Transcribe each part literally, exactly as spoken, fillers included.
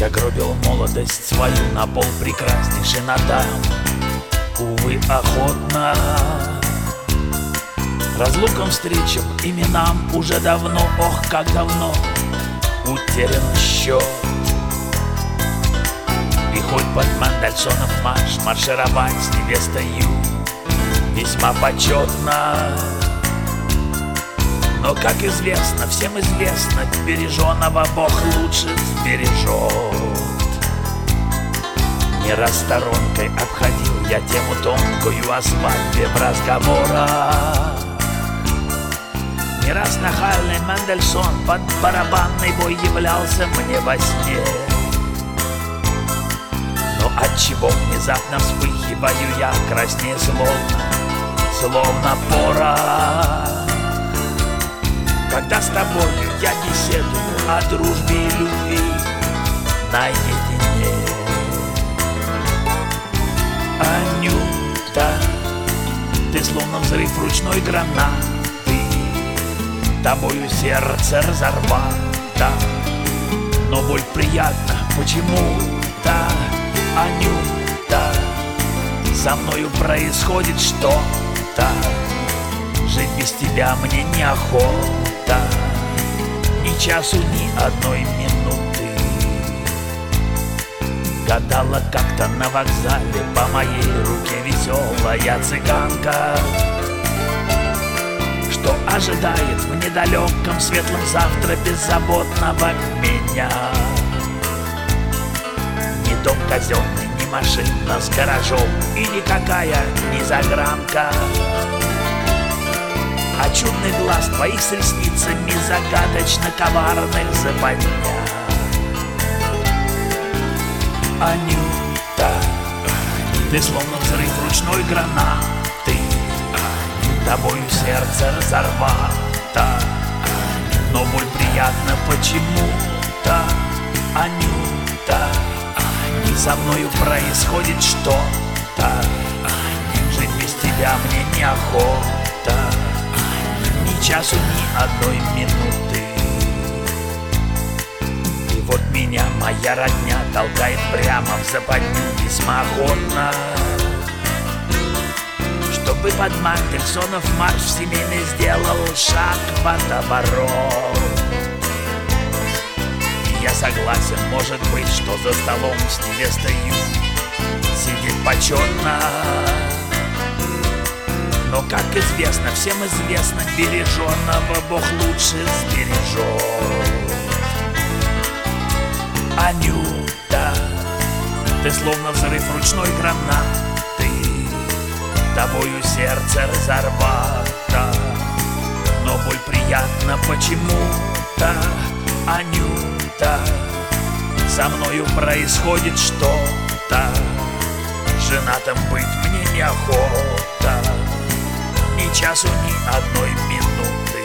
Я гробил молодость свою, на пол прекраснейший надам, увы, охотно. Разлукам, встречам, именам уже давно, ох, как давно утерян счет. И хоть под Мендельсонов марш маршировать с невестою весьма почетно, но, как известно, всем известно, береженого Бог лучше сбережет. Не раз сторонкой обходил я тему тонкую о свадьбе в разговорах. Не раз нахальный Мендельсон под барабанный бой являлся мне во сне. Но отчего внезапно вспыхиваю я краснее, словно, словно порох, когда с тобою я беседую о дружбе и любви наедине. Анюта, ты словно взрыв ручной гранаты, тобою сердце разорвато, но боль приятна почему-то. Анюта, со мною происходит что-то, жить без тебя мне неохота, ни часу, ни одной минуты. Гадала как-то на вокзале по моей руке веселая цыганка, что ожидает в недалеком светлом завтра беззаботного меня. Ни дом казенный, ни машина с гаражом, и никакая не заграмка, а чудный глаз твоих с ресницами загадочно коварных западня. Анюта, ты словно взрыв ручной гранаты, тобою сердце разорвато, но боль приятна почему-то. Анюта, со мною происходит что-то, жить без тебя мне неохота, ни часу, ни одной минуты. И вот меня моя родня толкает прямо в западню весьма охотно, чтобы под Мендельсонов марш семейный сделал шаг в водоворот. И я согласен, может быть, что за столом с невестою сидит почетно, но, как известно, всем известно, береженого Бог лучше сбережет. Анюта, ты словно взрыв ручной гранаты, тобою сердце разорвато, но боль приятна почему-то. Анюта, со мною происходит что-то, женатым быть мне неохота, ни часу, ни одной минуты.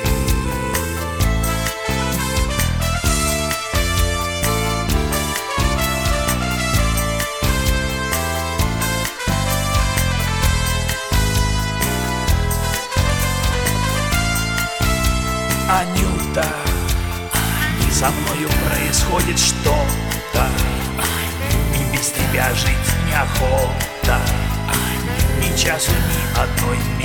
Анюта, со мною происходит что-то, и без тебя жить неохота, ни часу, ни одной минуты.